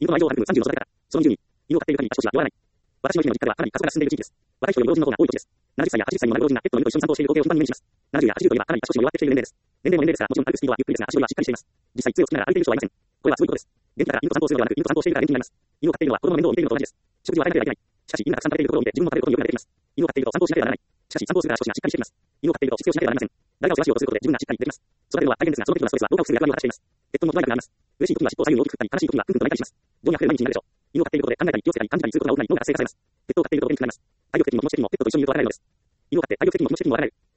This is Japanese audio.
犬の愛情を育む30の育て方。その20に、犬を飼っている限り足腰は弱らない。私の日々の実家ではかなり過疎が進んでいる地域です。若い人より老人の方が多い土地です。70歳や80歳の老人がペットの犬と一緒に散歩をしている光景を頻繁に目にします。70や80といえばかなり足腰も弱ってきている年齢です。年齢も年齢ですが、もちろん歩くスピードはゆっくりですが、足取りはしっかりしています。実際、杖をつきながら歩いている人はいません。これはすごいことです。元気だから犬と散歩をするのではなく、犬と散歩をしているから元気になります。犬を飼っているのは子供の面倒を見ているのと同じです。食事を与えなければいけない。しかし、犬がたくさん食べているところを見て、自分も食べることに余裕が出てきます。犬を飼っていると散歩をしなければならない。しかし、散歩をするから足腰がしっかりしています。犬を飼っているとしつけをしなければなりません。誰かを世話しようとすることで自分がしっかりできます。育てるのは大変ですが、その時のストレスは老化を防ぐ役割を果たしています。ペットの大人になります。嬉しい時は尻尾を左右に大きく振ったり、悲しい時はクンクンと鳴いたりします。情に溢れる毎日になるでしょう。犬を飼っていることで考えたり気をつけたり感じたりすることが多くなり脳が活性化されます。ペットを飼っていると元気になります。体力的にも気持ち的にもペットと一緒にいると笑えるのです。犬を飼って体力的にも気持ち的にも笑える。